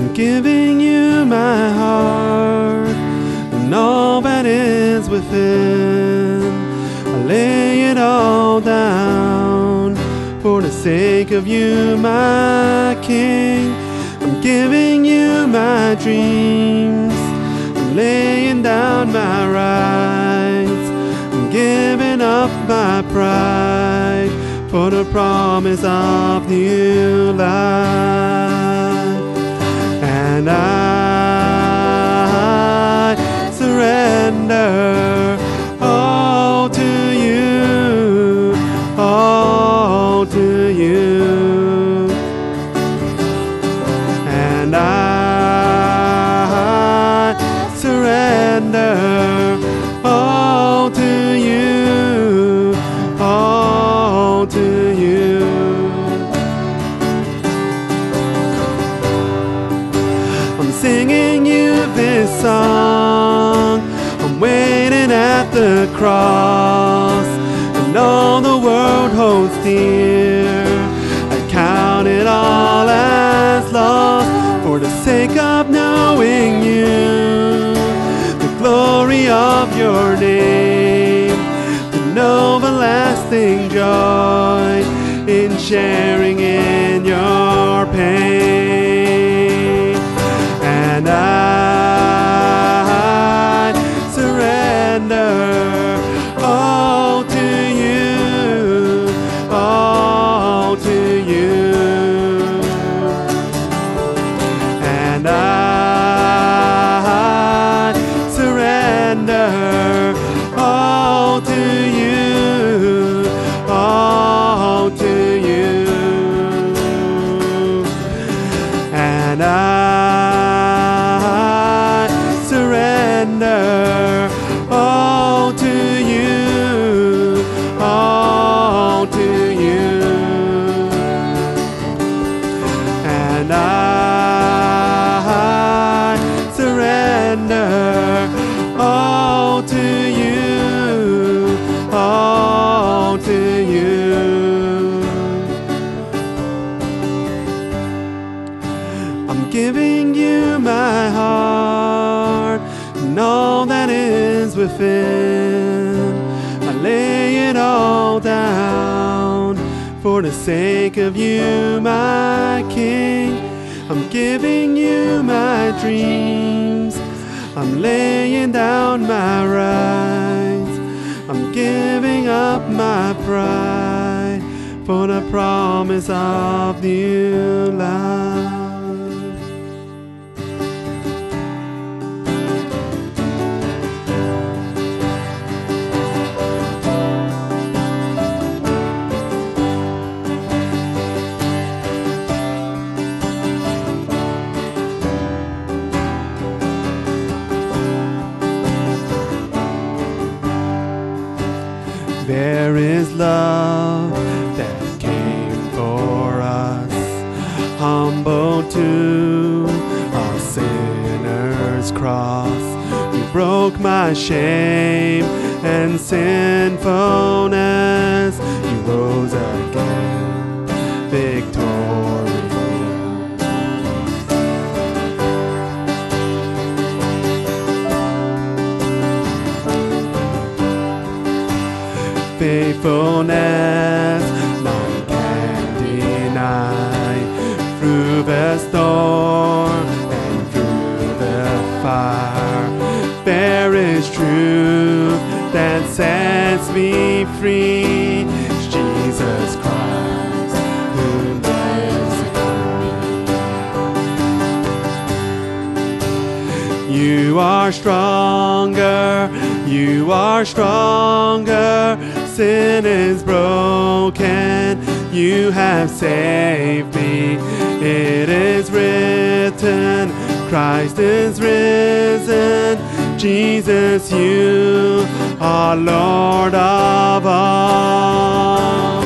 I'm giving you my heart and all that is within. I lay it all down for the sake of you, my King. I'm giving you my dreams. I'm laying down my rights. I'm giving up my pride for the promise of new life. And I surrender all to you, all to you. And I surrender all to you, all to you. I'm singing you this song. I'm waiting at the cross, and all the world holds dear. I count it all as lost for the sake of knowing you, the glory of your name, to know the lasting joy in sharing in your pain. And I surrender all to you, all to you. And I surrender all to you, all to you. And I surrender all to you, all to you. And I surrender all to you, all to you. I'm giving you my heart and all that is within. I lay it all down for the sake of you, my King. I'm giving you my dreams. I'm laying down my rights. I'm giving up my pride for the promise of new life. There is love that came for us, humble to a sinner's cross. You broke my shame and sinfulness. You rose again, victorious. Faithfulness none can deny. Through the storm and through the fire, there is truth that sets me free. It's Jesus Christ who lives in me. You are stronger, you are stronger. Sin is broken, you have saved me. It is written, Christ is risen. Jesus, you are Lord of all.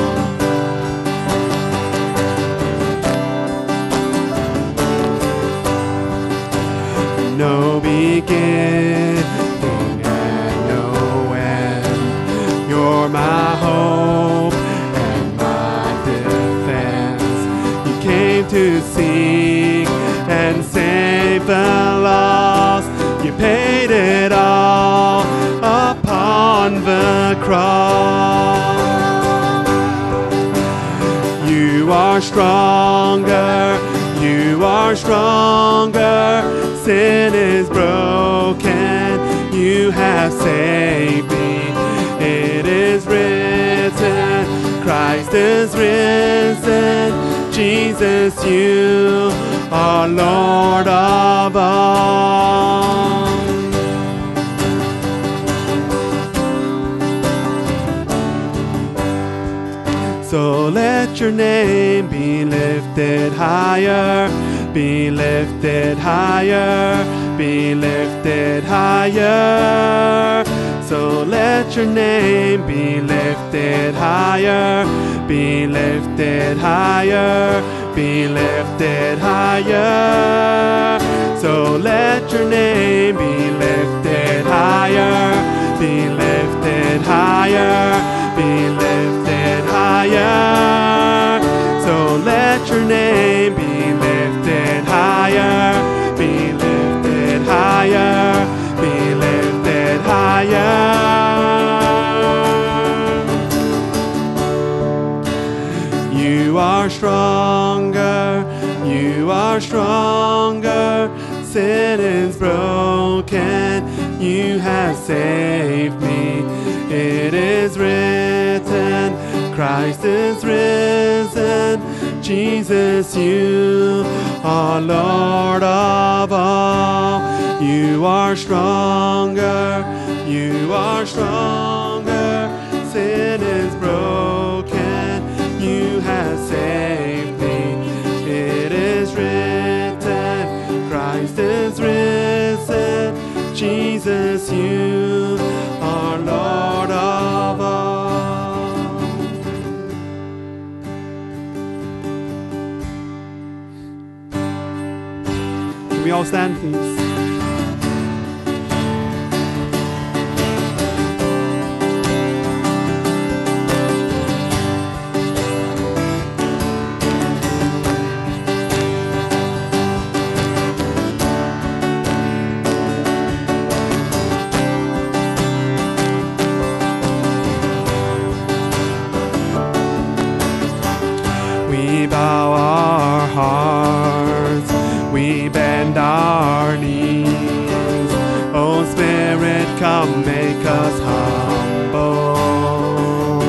No beginning and no end. You're my hope and my defense. You came to seek and save. stronger. You are stronger. Sin is broken. You have saved me. It is written. Christ is risen. Jesus, you are Lord of all. So let your name be lifted higher, be lifted higher, be lifted higher. So let your name be lifted higher, be lifted higher, be lifted higher. So let your name be lifted higher, be lifted higher, be lifted higher. So let your name be lifted higher, be lifted higher, be lifted higher. You are stronger, you are stronger. Sin is broken, you have saved me. It is written, Christ is risen. Jesus, you are Lord of all. You are stronger, you are stronger. Sin is broken, you have saved me. It is written, Christ is risen. Jesus, you are Lord of all. Can we all stand, please? We bow our hearts, we bend our knees. Oh Spirit, come make us humble.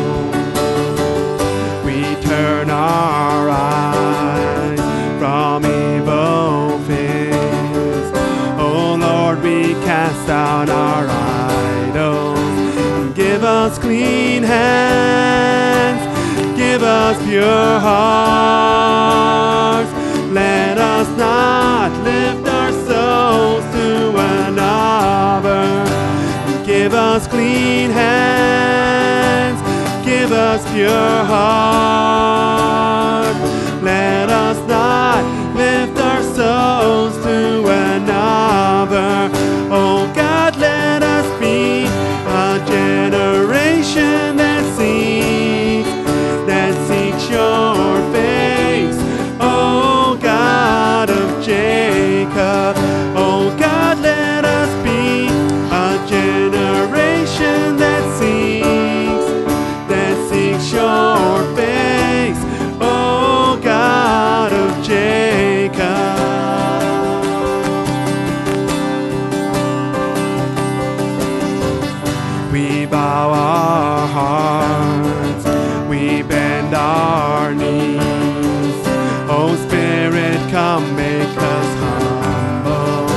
We turn our eyes from evil things. Oh Lord, we cast down our idols. Give us clean hands, give us pure hearts. Let us not lift our souls to another. Give us clean hands, give us pure hearts. Let us not lift our souls to another. Oh God, let us be a generation that seeks your face, oh God of Jacob. Oh God, let us be a generation that seeks your face, oh God of Jacob. We bow our hearts, we bend our knees. Oh Spirit, come make us humble.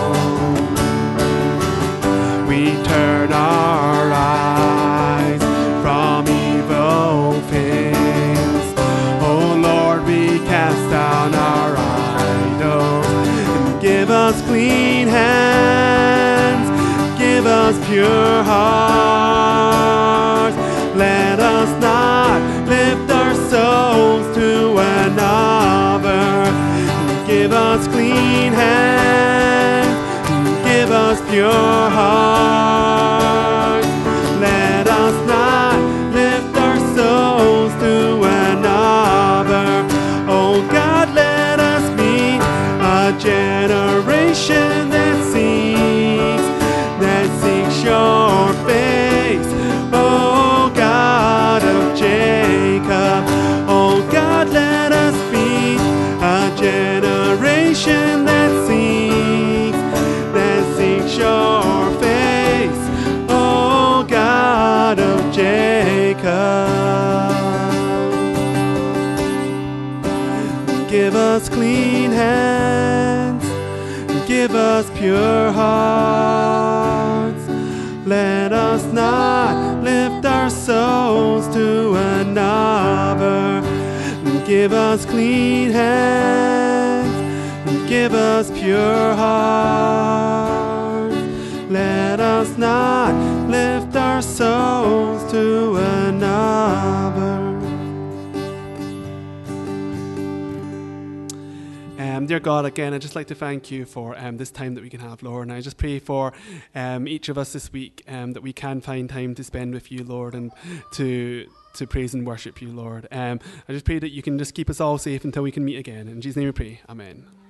We turn our eyes from evil things. Oh Lord, we cast down our idols. And give us clean hands, give us pure hearts. Let us not lift our souls to another. Give us clean hands, give us pure hearts. Let us not lift our souls to another. Oh God, let us be a generation that seeks your face, oh God of Jacob. Oh God, let us give us pure hearts. Let us not lift our souls to another. Give us clean hands, give us pure hearts. Let us not lift our souls to another. Dear God, again, I'd just like to thank you for this time that we can have, Lord. And I just pray for each of us this week that we can find time to spend with you, Lord, and to praise and worship you, Lord. I just pray that you can just keep us all safe until we can meet again. In Jesus' name we pray. Amen.